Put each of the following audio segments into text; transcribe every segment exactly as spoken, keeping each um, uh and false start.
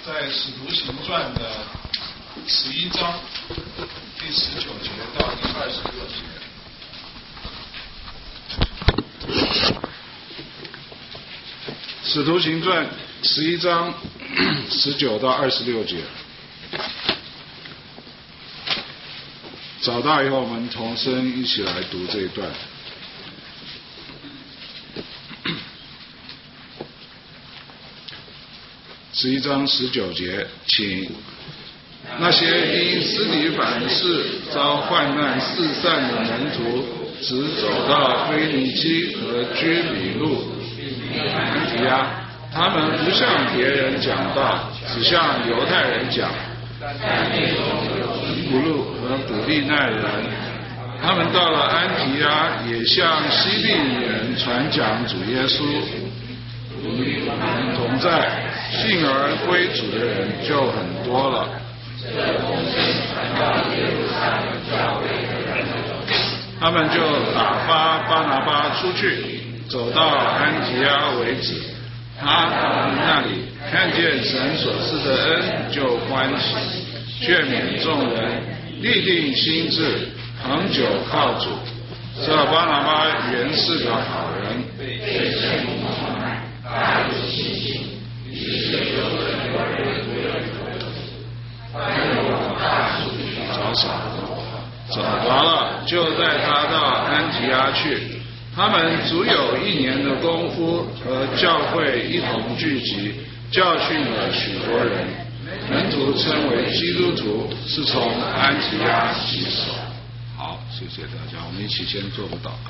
在《使徒行传》的十一章第十九节到第二十六节。《使徒行传》十一章十九到二十六节。找到以后，我们同声一起来读这一段。十一章十九节，请那些因司提反的事遭患难四散的门徒，只走到腓尼基和居比路、安提阿，他们不向别人讲道，只向犹太人讲。古路和古利奈人，他们到了安提阿，也向希利人传讲主耶稣。与我们同在，信而归主的人就很多了。他们就打发巴拿巴出去，走到安提阿为止。他到那里看见神所赐的恩，就欢喜，劝勉众人，立定心志，恒久靠主。这巴拿巴原是个好人，被圣灵充满，大有信心，于是有人有人有人凡有大数据找找，找着了，就带他到安提阿去。他们足有一年的功夫，和教会一同聚集，教训了许多人。门徒称为基督徒，是从安提阿起手。好，谢谢大家，我们一起先做个祷告。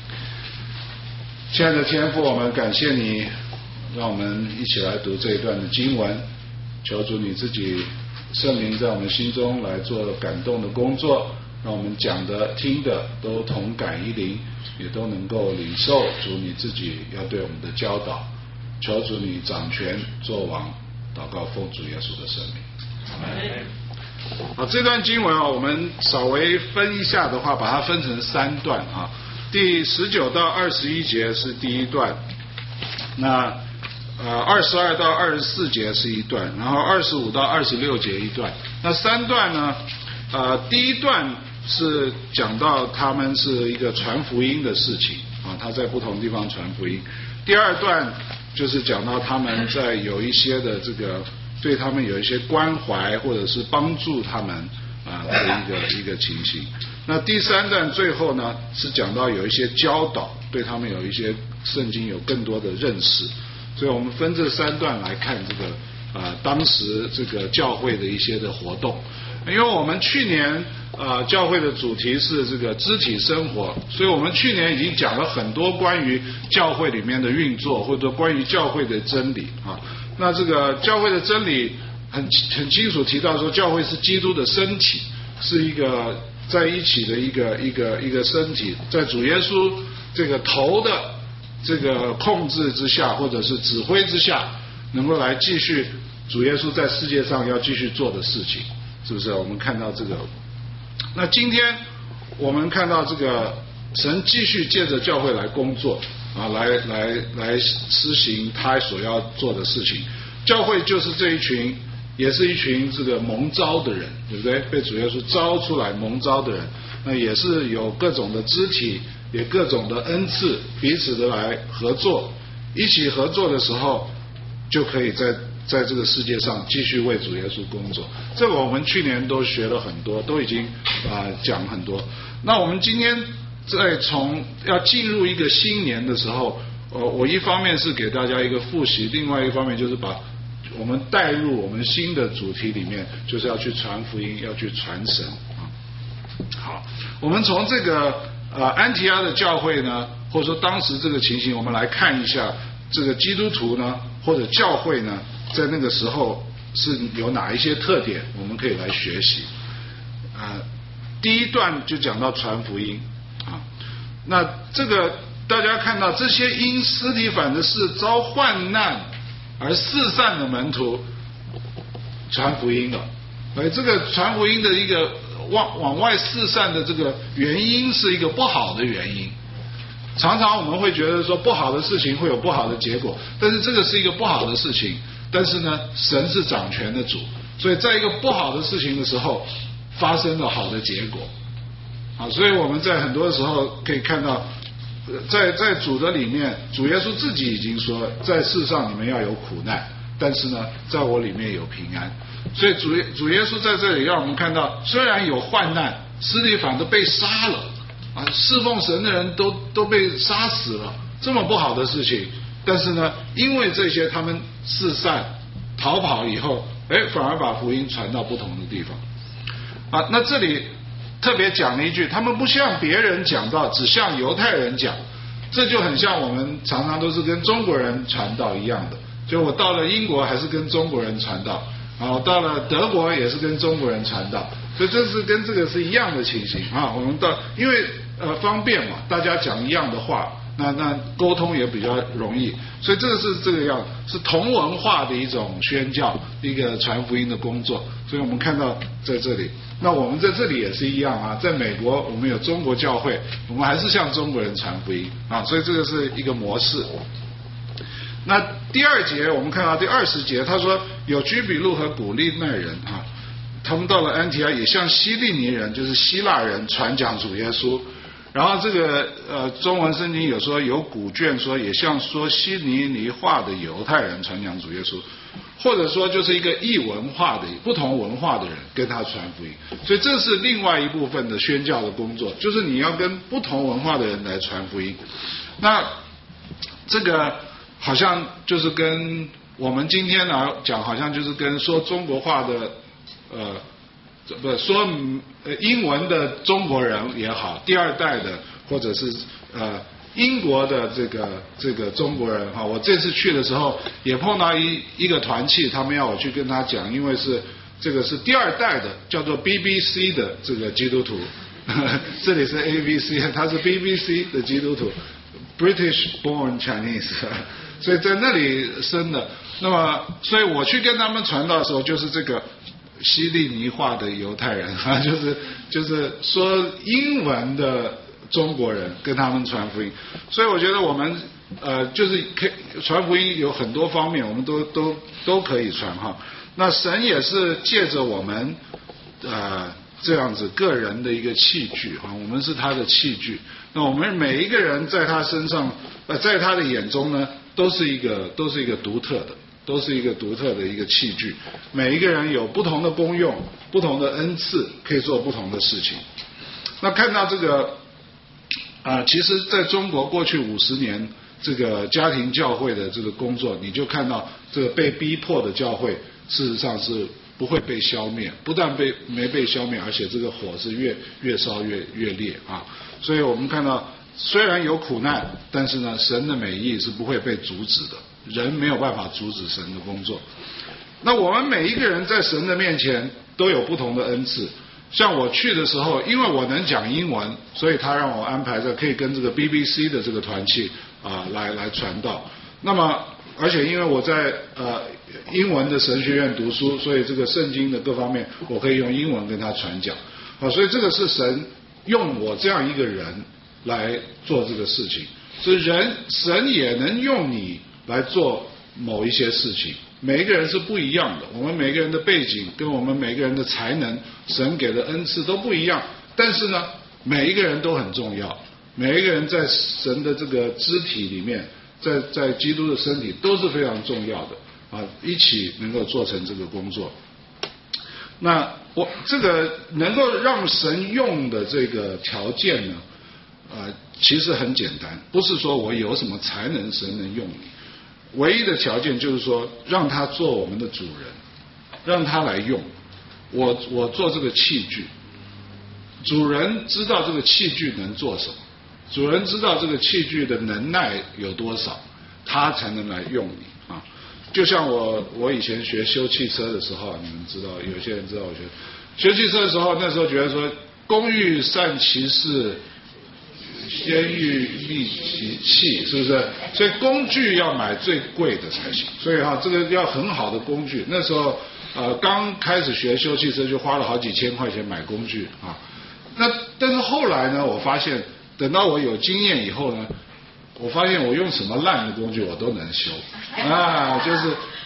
亲爱的天父，我们感谢你，让我们一起来读这一段的经文。求主你自己圣灵在我们心中来做感动的工作，让我们讲的听的都同感一灵，也都能够领受主你自己要对我们的教导。求主你掌权作王，祷告奉主耶稣的圣名。好，这段经文啊，我们稍微分一下的话，把它分成三段啊。第十九到二十一节是第一段，那呃二十二到二十四节是一段，然后二十五到二十六节一段。那三段呢，呃第一段是讲到他们是一个传福音的事情啊，他在不同地方传福音。第二段就是讲到他们在有一些的这个对他们有一些关怀，或者是帮助他们啊的一个一个情形。那第三段最后呢，是讲到有一些教导，对他们有一些圣经有更多的认识。所以我们分这三段来看这个啊当时这个教会的一些的活动。因为我们去年呃教会的主题是这个肢体生活，所以我们去年已经讲了很多关于教会里面的运作，或者关于教会的真理啊。那这个教会的真理很很清楚提到说，教会是基督的身体，是一个在一起的一个一个一个身体，在主耶稣这个头的这个控制之下，或者是指挥之下，能够来继续主耶稣在世界上要继续做的事情。是不是？我们看到这个，那今天我们看到这个神继续借着教会来工作啊，来来来施行他所要做的事情。教会就是这一群，也是一群这个蒙召的人，对不对？被主耶稣招出来蒙召的人，那也是有各种的肢体，也各种的恩赐，彼此的来合作，一起合作的时候，就可以在。在这个世界上继续为主耶稣工作，这个我们去年都学了很多，都已经啊、呃、讲很多。那我们今天在从要进入一个新年的时候，呃，我一方面是给大家一个复习，另外一方面就是把我们带入我们新的主题里面，就是要去传福音，要去传神啊。好，我们从这个呃安提阿的教会呢，或者说当时这个情形，我们来看一下这个基督徒呢，或者教会呢。在那个时候是有哪一些特点，我们可以来学习啊、呃。第一段就讲到传福音啊，那这个大家看到这些因司提反的事遭患难而四散的门徒传福音了，而这个传福音的一个往往外四散的这个原因是一个不好的原因。常常我们会觉得说不好的事情会有不好的结果，但是这个是一个不好的事情。 但是呢，神是掌权的主，所以在一个不好的事情的时候，发生了好的结果。啊，所以我们在很多时候可以看到，在在主的里面，主耶稣自己已经说，在世上你们要有苦难，但是呢，在我里面有平安。所以主主耶稣在这里让我们看到，虽然有患难，司提反都被杀了，啊，侍奉神的人都都被杀死了，这么不好的事情，但是呢，因为这些他们四散逃跑以后，哎，反而把福音传到不同的地方。啊，那这里特别讲了一句，他们不向别人讲道，只向犹太人讲，这就很像我们常常都是跟中国人传道一样的。就我到了英国还是跟中国人传道，啊，我到了德国也是跟中国人传道，所以这是跟这个是一样的情形啊。我们到因为呃方便嘛，大家讲一样的话，那那沟通也比较容易，所以这个是这个样，是同文化的一种宣教，一个传福音的工作。所以我们看到在这里，那我们在这里也是一样啊，在美国我们有中国教会，我们还是向中国人传福音啊，所以这个是一个模式。那第二节我们看到第二十节，他说有居比路和古利奈人啊，他们到了安提阿也向希利尼人，就是希腊人传讲主耶稣。然后这个呃中文圣经有说有古卷说也像说希利尼话的犹太人传讲主耶稣，或者说就是一个异文化的不同文化的人跟他传福音，所以这是另外一部分的宣教的工作，就是你要跟不同文化的人来传福音。那这个好像就是跟我们今天来讲，好像就是跟说中国话的呃。不说呃英文的中国人也好，第二代的或者是呃英国的这个这个中国人哈，我这次去的时候也碰到一一个团契，他们要我去跟他讲，因为是这个是第二代的，叫做 B B C 的这个基督徒，这里是 A B C， 他是 B B C 的基督徒 ，British born Chinese， 所以在那里生的。那么，所以我去跟他们传道的时候，就是这个。希利尼化的犹太人啊，就是就是说英文的中国人跟他们传福音，所以我觉得我们呃就是可以传福音有很多方面，我们都都都可以传哈。那神也是借着我们呃这样子个人的一个器具啊，我们是他的器具。那我们每一个人在他身上呃在他的眼中呢，都是一个都是一个独特的。都是一个独特的一个器具，每一个人有不同的功用，不同的恩赐，可以做不同的事情。那看到这个啊、呃，其实在中国过去五十年这个家庭教会的这个工作，你就看到这个被逼迫的教会，事实上是不会被消灭，不但被没被消灭，而且这个火是越越烧越越烈啊。所以我们看到，虽然有苦难，但是呢，神的美意是不会被阻止的。人没有办法阻止神的工作。那我们每一个人在神的面前都有不同的恩赐。像我去的时候，因为我能讲英文，所以他让我安排在可以跟这个 B B C 的这个团契啊、呃、来来传道。那么，而且因为我在呃英文的神学院读书，所以这个圣经的各方面我可以用英文跟他传讲。啊，所以这个是神用我这样一个人来做这个事情。所以人神也能用你来做某一些事情，每一个人是不一样的，我们每个人的背景跟我们每个人的才能，神给的恩赐都不一样，但是呢，每一个人都很重要，每一个人在神的这个肢体里面，在在基督的身体都是非常重要的啊，一起能够做成这个工作。那我这个能够让神用的这个条件呢，呃，其实很简单，不是说我有什么才能神能用你。唯一的条件就是说，让他做我们的主人，让他来用我，我做这个器具。主人知道这个器具能做什么，主人知道这个器具的能耐有多少，他才能来用你啊。就像我我以前学修汽车的时候，你们知道，有些人知道我学学汽车的时候，那时候觉得说，工欲善其事，先欲利其器，是不是？所以工具要买最贵的才行。所以哈、啊，这个要很好的工具。那时候呃刚开始学修汽车，就花了好几千块钱买工具啊。那但是后来呢，我发现等到我有经验以后呢，我发现我用什么烂的工具我都能修啊，就是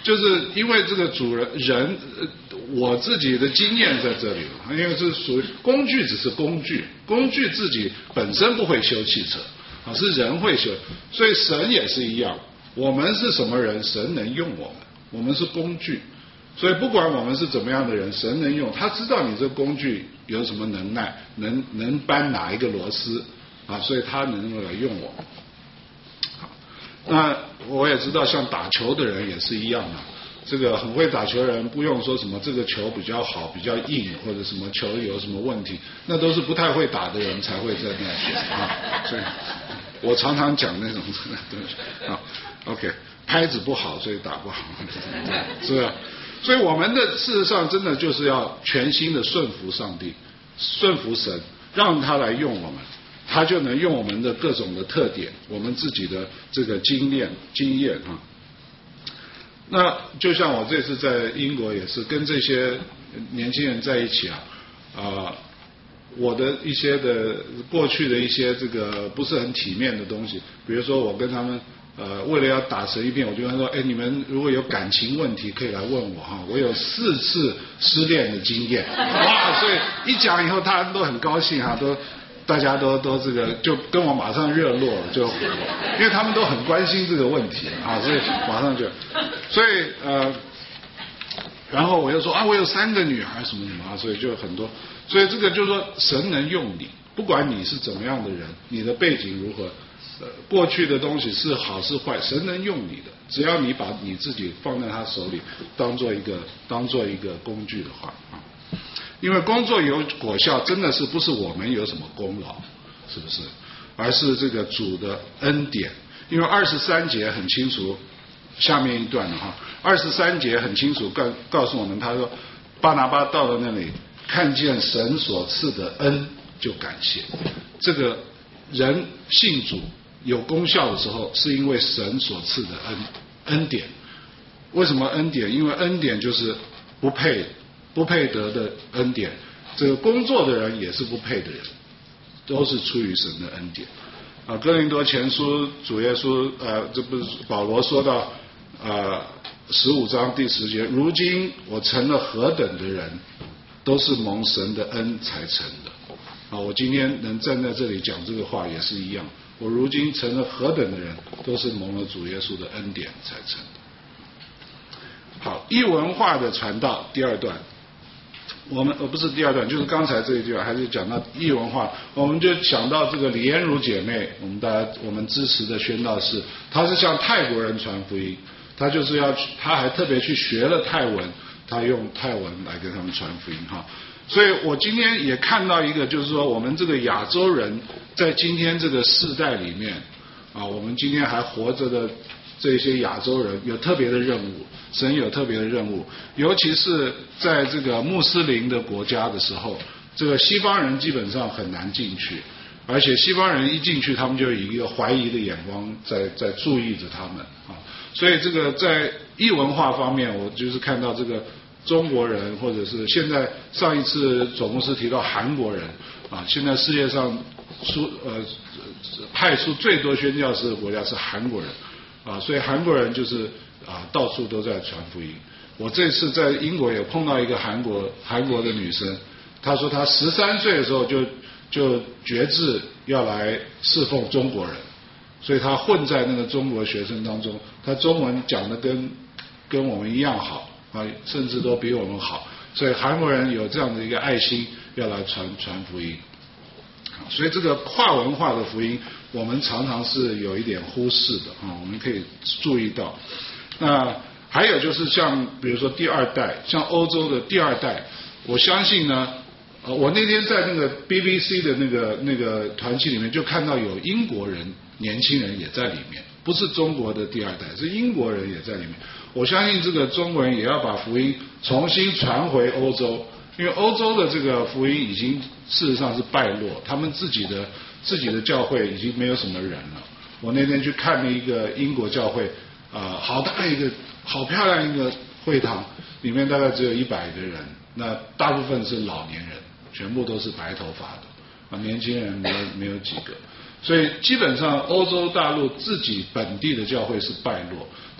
就是因为这个主人人，我自己的经验在这里了，因为是属于工具，只是工具，工具自己本身不会修汽车啊，是人会修，所以神也是一样，我们是什么人，神能用我们，我们是工具，所以不管我们是怎么样的人，神能用，他知道你这工具有什么能耐，能能搬哪一个螺丝啊，所以他能够来用我们。那我也知道，像打球的人也是一样的，这个很会打球的人不用说什么这个球比较好、比较硬，或者什么球有什么问题，那都是不太会打的人才会在那选啊。所以，我常常讲那种东西啊。OK， 拍子不好，所以打不好，是吧？所以我们的事实上真的就是要全心的顺服上帝，顺服神，让他来用我们。他就能用我们的各种的特点，我们自己的这个经验经验啊。那就像我这次在英国也是跟这些年轻人在一起啊，啊、呃，我的一些的过去的一些这个不是很体面的东西，比如说我跟他们呃为了要打神一片，我就跟他说，哎，你们如果有感情问题可以来问我哈，我有四次失恋的经验，哇，所以一讲以后大家都很高兴哈，都。大家都都这个就跟我马上热络，就因为他们都很关心这个问题啊，所以马上就，所以呃，然后我又说啊，我有三个女孩什么什么啊，所以就很多，所以这个就是说神能用你，不管你是怎么样的人，你的背景如何，呃，过去的东西是好是坏，神能用你的，只要你把你自己放在他手里，当做一个当做一个工具的话啊。因为工作有果效，真的是不是我们有什么功劳，是不是？而是这个主的恩典。因为二十三节很清楚，下面一段哈，二十三节很清楚告告诉我们，他说巴拿巴到了那里，看见神所赐的恩，就感谢。这个人信主有功效的时候，是因为神所赐的恩恩典。为什么恩典？因为恩典就是不配。不配得的恩典，这个工作的人也是不配的人，都是出于神的恩典。啊，哥林多前书主耶稣呃，这不是保罗说到呃十五章第十节，如今我成了何等的人，都是蒙神的恩才成的。啊，我今天能站在这里讲这个话也是一样，我如今成了何等的人，都是蒙了主耶稣的恩典才成的。好，异文化的传道第二段。我们呃不是第二段，就是刚才这一句，还是讲到异文化，我们就想到这个李妍如姐妹，我们大家我们支持的宣道士，她是向泰国人传福音，她就是要去，她还特别去学了泰文，她用泰文来跟他们传福音哈。所以我今天也看到一个，就是说我们这个亚洲人在今天这个世代里面啊，我们今天还活着的这些亚洲人有特别的任务，神有特别的任务，尤其是在这个穆斯林的国家的时候，这个西方人基本上很难进去，而且西方人一进去，他们就以一个怀疑的眼光在在注意着他们啊。所以这个在异文化方面，我就是看到这个中国人，或者是现在上一次总公司提到韩国人啊，现在世界上出呃派出最多宣教士的国家是韩国人。啊，所以韩国人就是啊，到处都在传福音。我这次在英国也碰到一个韩国韩国的女生，她说她十三岁的时候就就决志要来侍奉中国人，所以她混在那个中国学生当中，她中文讲的跟跟我们一样好啊，甚至都比我们好。所以韩国人有这样的一个爱心，要来传传福音。所以这个跨文化的福音，我们常常是有一点忽视的啊，我们可以注意到。那还有就是像比如说第二代，像欧洲的第二代，我相信呢，呃，我那天在那个 B B C 的那个那个团契里面就看到有英国人年轻人也在里面，不是中国的第二代，是英国人也在里面。我相信这个中国人也要把福音重新传回欧洲。因为欧洲的这个福音已经事实上是败落，他们自己的自己的教会已经没有什么人了。我那天去看了一个英国教会，啊、呃，好大一个，好漂亮一个会堂，里面大概只有一百个人，那大部分是老年人，全部都是白头发的，啊，年轻人没有没有几个。所以基本上欧洲大陆自己本地的教会是败落，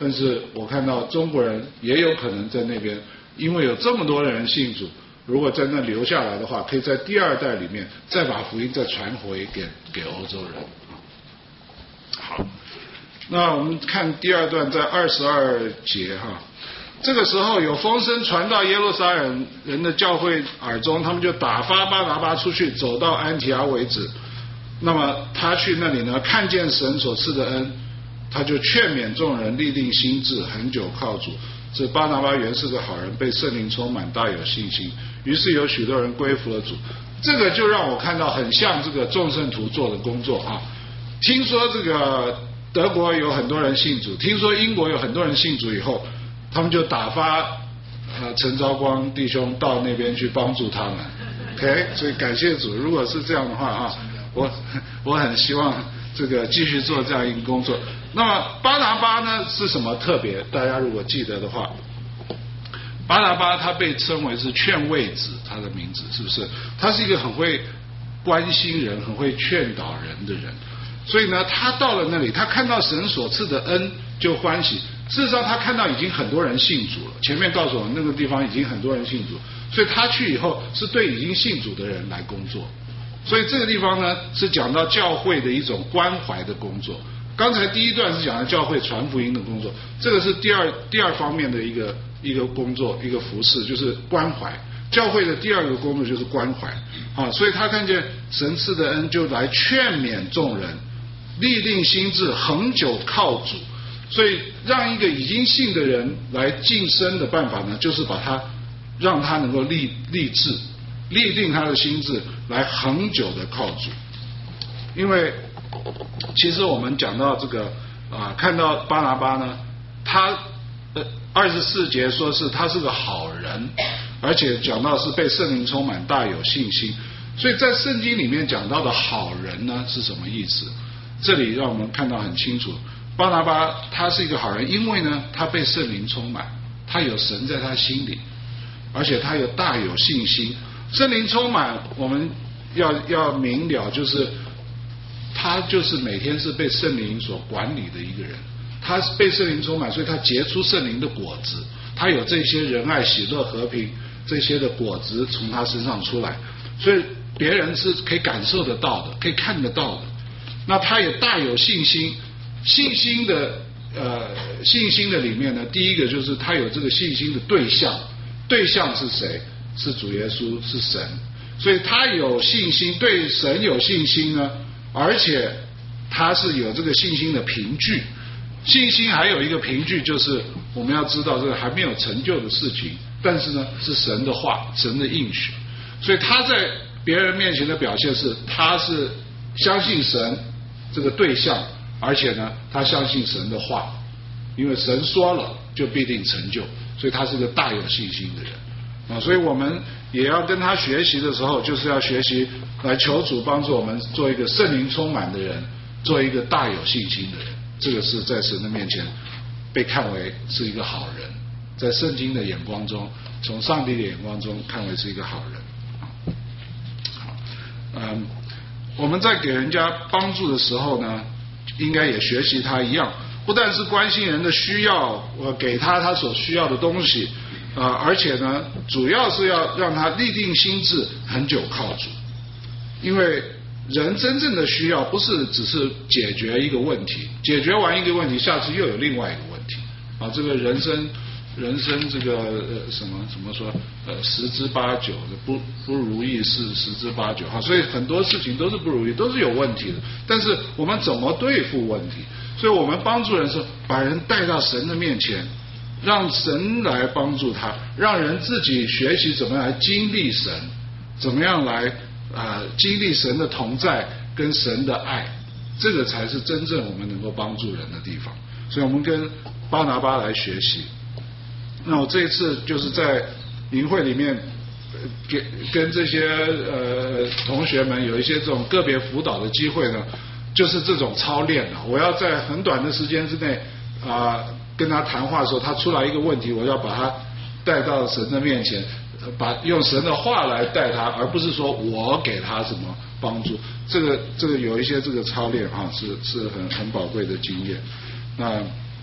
但是我看到中国人也有可能在那边，因为有这么多人信主，如果在那留下来的话，可以在第二代里面再把福音再传回给给欧洲人。好，那我们看第二段，在二十二节哈。这个时候有风声传到耶路撒冷人的教会耳中，他们就打发巴拿巴出去，走到安提阿为止。那么他去那里呢，看见神所赐的恩，他就劝勉众人立定心志，恒久靠主。这巴拿巴原是个好人，被圣灵充满，大有信心。于是有许多人归服了主。这个就让我看到很像这个众圣徒做的工作啊。听说这个德国有很多人信主，听说英国有很多人信主以后，他们就打发呃陈昭光弟兄到那边去帮助他们 ，OK， 所以感谢主。如果是这样的话啊，我我很希望这个继续做这样一个工作。那么巴拿巴呢是什么特别？大家如果记得的话，巴拿巴他被称为是劝慰子，他的名字是不是？他是一个很会关心人、很会劝导人的人。所以呢，他到了那里，他看到神所赐的恩就欢喜。事实上，他看到已经很多人信主了。前面告诉我们那个地方已经很多人信主，所以他去以后是对已经信主的人来工作。所以这个地方呢，是讲到教会的一种关怀的工作。刚才第一段是讲到教会传福音的工作，这个是第二第二方面的一个一个工作，一个服事，就是关怀。教会的第二个工作就是关怀啊，所以他看见神赐的恩，就来劝勉众人，立定心志，恒久靠主。所以让一个已经信的人来晋升的办法呢，就是把他让他能够立立志，立定他的心志，来恒久的靠主。因为其实我们讲到这个啊，看到巴拿巴呢，他呃二十四节说是他是个好人，而且讲到是被圣灵充满，大有信心。所以在圣经里面讲到的好人呢是什么意思？这里让我们看到很清楚。巴拿巴他是一个好人，因为呢他被圣灵充满，他有神在他心里，而且他有大有信心。圣灵充满我们要要明了，就是他就是每天是被圣灵所管理的一个人，他是被圣灵充满，所以他结出圣灵的果子，他有这些仁爱喜乐和平这些的果子从他身上出来，所以别人是可以感受得到的，可以看得到的。那他也大有信心。信心的呃信心的里面呢，第一个就是他有这个信心的对象，对象是谁？是主耶稣，是神。所以他有信心，对神有信心呢，而且他是有这个信心的凭据。信心还有一个凭据，就是我们要知道这个还没有成就的事情，但是呢是神的话，神的应许。所以他在别人面前的表现是，他是相信神这个对象。而且呢，他相信神的话，因为神说了就必定成就，所以他是个大有信心的人啊。所以我们也要跟他学习的时候，就是要学习来求主帮助我们做一个圣灵充满的人，做一个大有信心的人。这个是在神的面前被看为是一个好人，在圣经的眼光中，从上帝的眼光中看为是一个好人。好，嗯，我们在给人家帮助的时候呢，应该也学习他一样，不但是关心人的需要，我给他他所需要的东西，呃，而且呢，主要是要让他立定心志，恒久靠主。因为人真正的需要不是只是解决一个问题，解决完一个问题，下次又有另外一个问题啊。这个人生，人生这个呃什么怎么说？呃，十之八九不不如意事十之八九哈，所以很多事情都是不如意，都是有问题的。但是我们怎么对付问题？所以我们帮助人是把人带到神的面前，让神来帮助他，让人自己学习怎么样来经历神，怎么样来啊、呃、经历神的同在跟神的爱，这个才是真正我们能够帮助人的地方。所以我们跟巴拿巴来学习。那我这一次就是在营会里面，给跟这些呃同学们有一些这种个别辅导的机会呢，就是这种操练啊。我要在很短的时间之内啊、呃、跟他谈话的时候，他出来一个问题，我要把他带到神的面前，把用神的话来带他，而不是说我给他什么帮助。这个这个有一些这个操练啊，是是很很宝贵的经验。那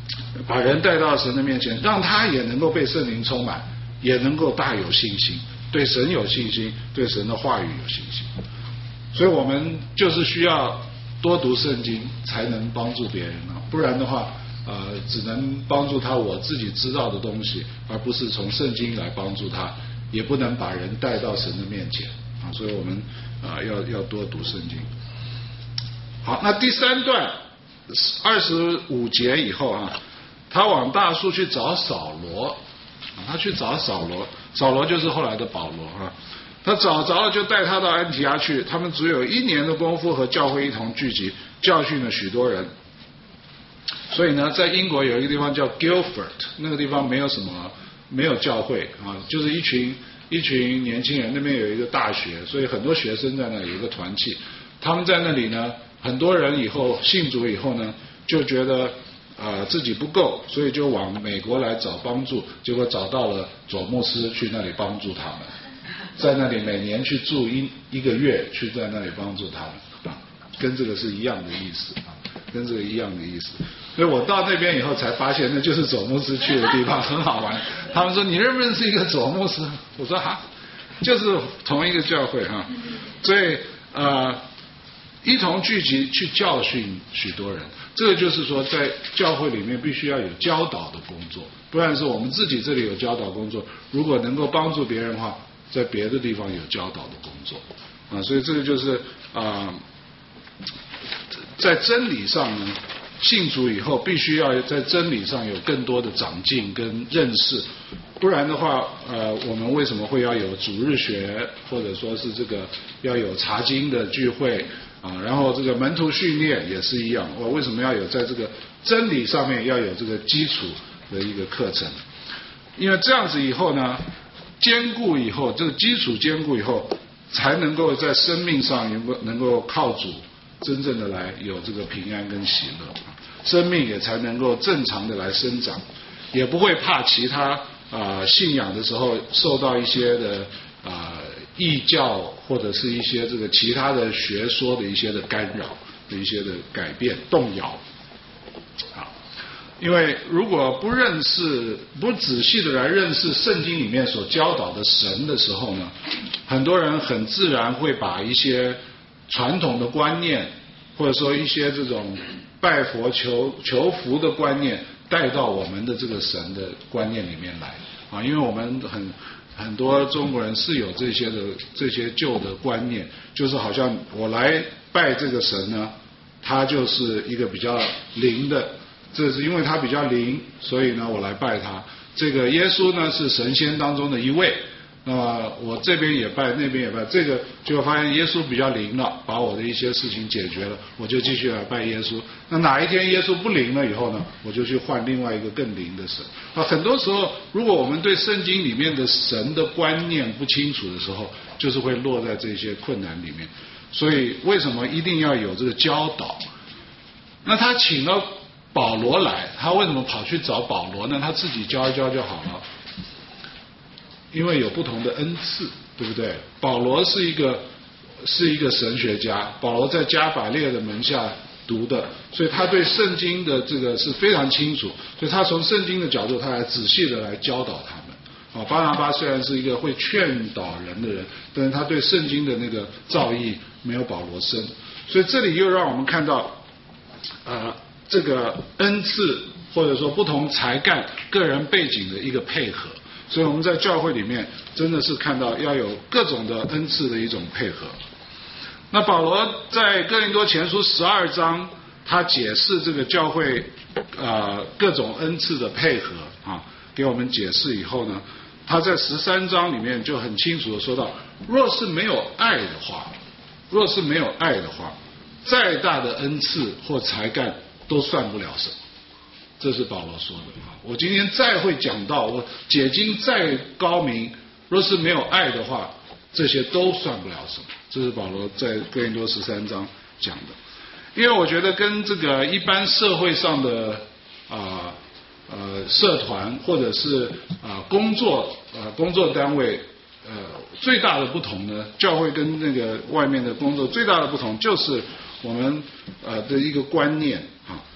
把人带到神的面前，让他也能够被圣灵充满，也能够大有信心，对神有信心，对神的话语有信心。所以我们就是需要多读圣经，才能帮助别人啊，不然的话，呃，只能帮助他我自己知道的东西，而不是从圣经来帮助他，也不能把人带到神的面前啊。所以我们啊、呃、要要多读圣经。好，那第三段二十五节以后啊，他往大树去找扫罗，啊，他去找扫罗，扫罗就是后来的保罗啊。他找着了，就带他到安提阿去。他们只有一年的功夫，和教会一同聚集，教训了许多人。所以呢，在英国有一个地方叫 Guildford， 那个地方没有什么，没有教会啊，就是一群一群年轻人。那边有一个大学，所以很多学生在那里有一个团契。他们在那里呢，很多人以后信主以后呢，就觉得啊、呃、自己不够，所以就往美国来找帮助。结果找到了佐牧师，去那里帮助他们。在那里每年去住一一个月，去在那里帮助他们啊，跟这个是一样的意思啊，跟这个一样的意思。所以我到那边以后才发现，那就是佐牧师去的地方，很好玩。他们说你认不认识一个佐牧师？我说哈，就是同一个教会哈。所以呃，一同聚集去教训许多人。这个就是说，在教会里面必须要有教导的工作，不然是我们自己这里有教导工作，如果能够帮助别人的话，在别的地方有教导的工作啊，所以这个就是啊、呃，在真理上呢，信主以后必须要在真理上有更多的长进跟认识，不然的话，呃，我们为什么会要有主日学，或者说是这个要有查经的聚会啊，然后这个门徒训练也是一样，我为什么要有在这个真理上面要有这个基础的一个课程？因为这样子以后呢，坚固以后，这个基础坚固以后，才能够在生命上能够能够靠主真正的来有这个平安跟喜乐，生命也才能够正常的来生长，也不会怕其他啊、呃、信仰的时候受到一些的啊、呃、异教或者是一些这个其他的学说的一些的干扰的一些的改变动摇啊。因为如果不认识、不仔细的来认识圣经里面所教导的神的时候呢，很多人很自然会把一些传统的观念，或者说一些这种拜佛求求福的观念，带到我们的这个神的观念里面来啊。因为我们很很多中国人是有这些的这些旧的观念，就是好像我来拜这个神呢，他就是一个比较灵的。这是因为他比较灵，所以呢我来拜他。这个耶稣呢是神仙当中的一位，那么我这边也拜，那边也拜，这个就发现耶稣比较灵了，把我的一些事情解决了，我就继续来拜耶稣。那哪一天耶稣不灵了以后呢，我就去换另外一个更灵的神啊。很多时候，如果我们对圣经里面的神的观念不清楚的时候，就是会落在这些困难里面。所以为什么一定要有这个教导？那他请了保罗来，他为什么跑去找保罗呢？他自己教一教就好了。因为有不同的恩赐，对不对？保罗是一个是一个神学家，保罗在加百列的门下读的，所以他对圣经的这个是非常清楚，所以他从圣经的角度，他来仔细的来教导他们。啊，巴拿巴虽然是一个会劝导人的人，但是他对圣经的那个造诣没有保罗深，所以这里又让我们看到，呃。这个恩赐或者说不同才干、个人背景的一个配合，所以我们在教会里面真的是看到要有各种的恩赐的一种配合。那保罗在哥林多前书十二章，他解释这个教会呃各种恩赐的配合啊，给我们解释以后呢，他在十三章里面就很清楚的说到，若是没有爱的话，若是没有爱的话，再大的恩赐或才干都算不了什么，这是保罗说的。我今天再会讲到，我解经再高明，若是没有爱的话，这些都算不了什么。这是保罗在哥林多十三章讲的。因为我觉得跟这个一般社会上的啊 呃, 呃社团或者是啊、呃、工作啊、呃、工作单位呃最大的不同呢，教会跟那个外面的工作最大的不同就是我们呃的一个观念啊。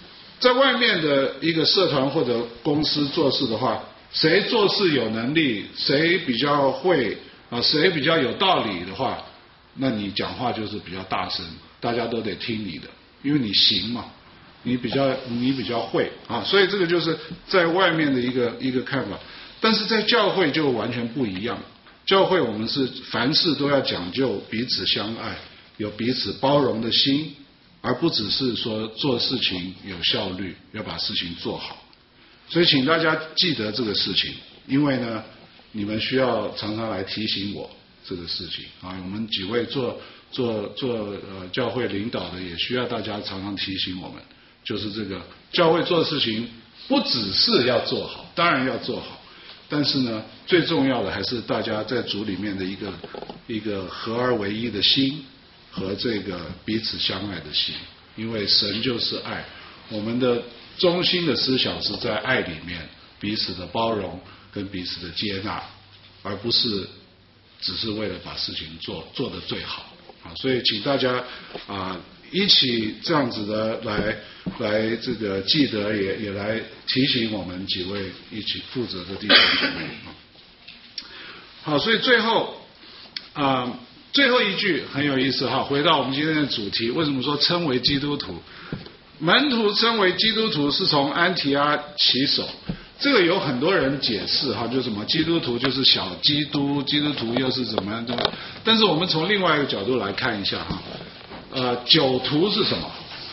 在外面的一个社团或者公司做事的话，谁做事有能力，谁比较会啊，谁比较有道理的话，那你讲话就是比较大声，大家都得听你的，因为你行嘛，你比较你比较会啊，所以这个就是在外面的一个一个看法。但是在教会就完全不一样，教会我们是凡事都要讲究彼此相爱，有彼此包容的心，而不只是说做事情有效率，要把事情做好。所以请大家记得这个事情，因为呢，你们需要常常来提醒我这个事情啊。我们几位做做做呃教会领导的，也需要大家常常提醒我们，就是这个教会做事情不只是要做好，当然要做好，但是呢，最重要的还是大家在主里面的一个一个合而为一的心和这个彼此相爱的心，因为神就是爱，我们的中心的思想是在爱里面彼此的包容跟彼此的接纳，而不是只是为了把事情做做得最好啊。所以请大家啊一起这样子的来来这个记得，也也来提醒我们几位一起负责的弟兄姐妹啊。好，所以最后啊最后一句很有意思哈，回到我们今天的主题，为什么说称为基督徒？门徒称为基督徒是从安提阿起手，这个有很多人解释哈，就什么基督徒就是小基督，基督徒又是怎么样怎么样？但是我们从另外一个角度来看一下哈，呃，酒徒是什么？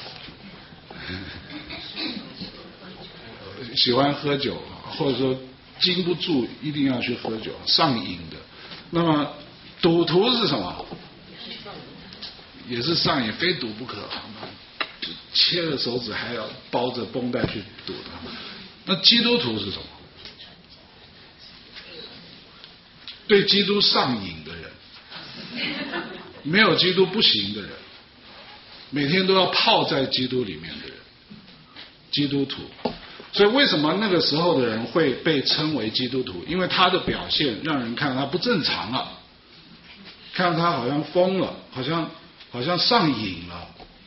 喜欢喝酒，或者说禁不住一定要去喝酒，上瘾的。那么赌徒是什么？也是上瘾，非赌不可。切了手指还要包着绷带去赌的。那基督徒是什么？对基督上瘾的人，没有基督不行的人，每天都要泡在基督里面的人，基督徒。所以为什么那个时候的人会被称为基督徒？因为他的表现让人看他不正常了，看他好像疯了，好像好像上瘾了。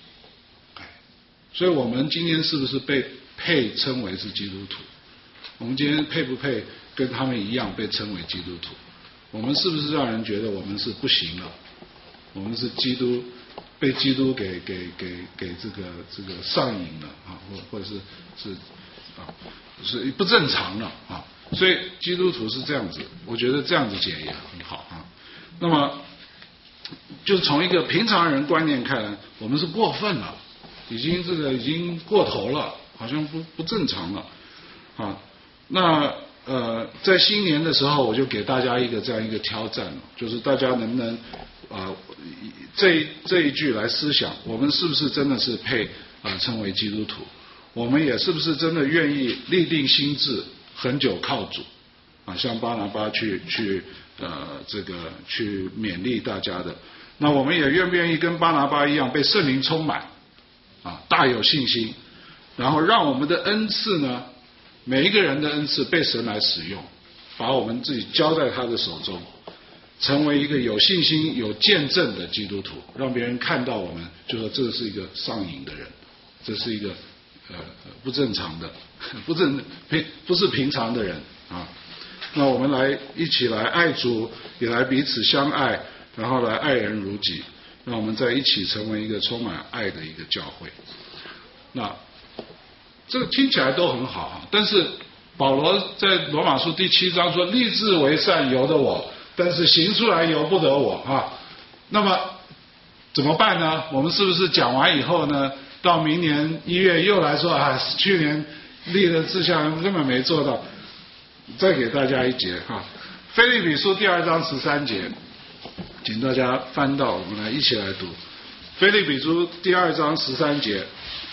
所以我们今天是不是被配称为是基督徒？我们今天配不配跟他们一样被称为基督徒？我们是不是让人觉得我们是不行了？我们是基督被基督给给给给这个这个上瘾了啊，或或者是是啊是不正常了啊？所以基督徒是这样子，我觉得这样子解也很好啊。那么就是从一个平常人观念看来，我们是过分了。已经这个已经过头了，好像不不正常了啊。那呃，在新年的时候，我就给大家一个这样一个挑战，就是大家能不能啊、呃、这这一句来思想，我们是不是真的是配啊、呃、称为基督徒？我们也是不是真的愿意立定心志，恒久靠主啊？像巴拿巴去去呃这个去勉励大家的，那我们也愿不愿意跟巴拿巴一样被圣灵充满？啊，大有信心，然后让我们的恩赐呢，每一个人的恩赐被神来使用，把我们自己交在他的手中，成为一个有信心、有见证的基督徒，让别人看到我们，就说这是一个上瘾的人，这是一个呃不正常的、不正平不是平常的人啊。那我们来一起来爱主，也来彼此相爱，然后来爱人如己。让我们在一起成为一个充满爱的一个教会。那这个听起来都很好，但是保罗在罗马书第七章说：“立志为善由得我，但是行出来由不得我。”啊，那么怎么办呢？我们是不是讲完以后呢，到明年一月又来说啊，去年立的志向根本没做到？再给大家一节哈，《腓立比书》第二章十三节。请大家翻到，我们来一起来读《腓立比书》第二章十三节。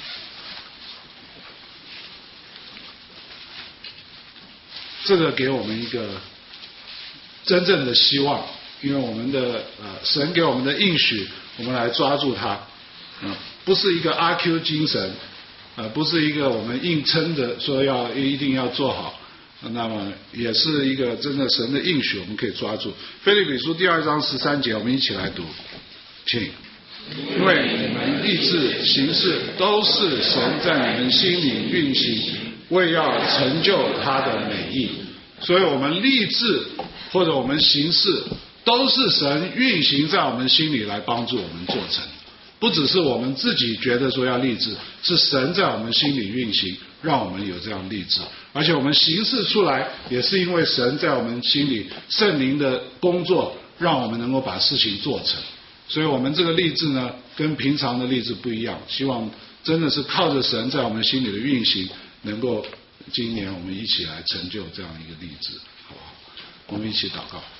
这个给我们一个真正的希望，因为我们的呃神给我们的应许，我们来抓住它，嗯、呃，不是一个阿 Q 精神，呃，不是一个我们硬撑的说要一定要做好。那么也是一个真的神的应许，我们可以抓住。腓立比书第二章十三节，我们一起来读，请。 因为你们立志行事都是神在你们心里运行，为要成就他的美意。所以我们立志或者我们行事，都是神运行在我们心里来帮助我们做成。不只是我们自己觉得说要立志，是神在我们心里运行，让我们有这样立志。而且我们行事出来，也是因为神在我们心里圣灵的工作，让我们能够把事情做成。所以我们这个立志呢，跟平常的立志不一样，希望真的是靠着神在我们心里的运行，能够今年我们一起来成就这样一个立志，好不好？我们一起祷告。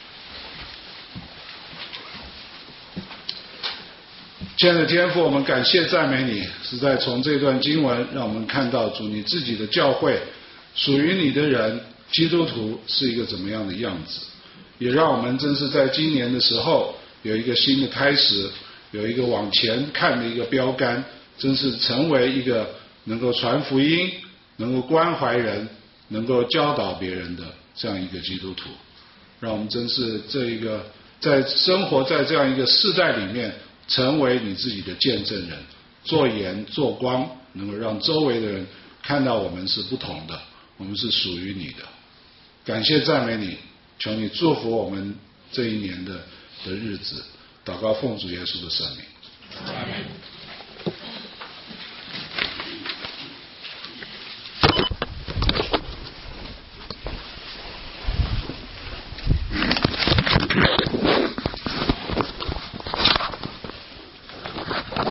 亲爱的天父，我们感谢赞美你，实在从这段经文让我们看到主你自己的教会，属于你的人基督徒是一个怎么样的样子，也让我们真是在今年的时候有一个新的开始，有一个往前看的一个标杆，真是成为一个能够传福音，能够关怀人，能够教导别人的这样一个基督徒。让我们真是这一个在生活在这样一个世代里面，成为你自己的见证人，做盐做光，能够让周围的人看到我们是不同的，我们是属于你的。感谢赞美你，求你祝福我们这一年的的日子，祷告奉主耶稣的圣名。